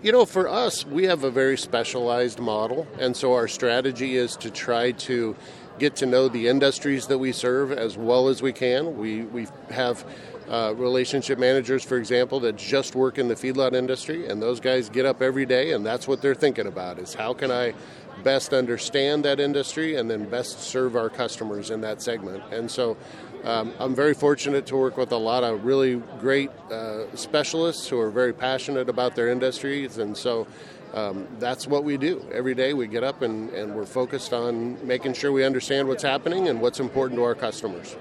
For us, we have a very specialized model, and so our strategy is to try to get to know the industries that we serve as well as we can. We have relationship managers, for example, that just work in the feedlot industry, and those guys get up every day, and that's what they're thinking about is how can I best understand that industry and then best serve our customers in that segment. And so I'm very fortunate to work with a lot of really great specialists who are very passionate about their industries, and so that's what we do. Every day we get up and we're focused on making sure we understand what's happening and what's important to our customers.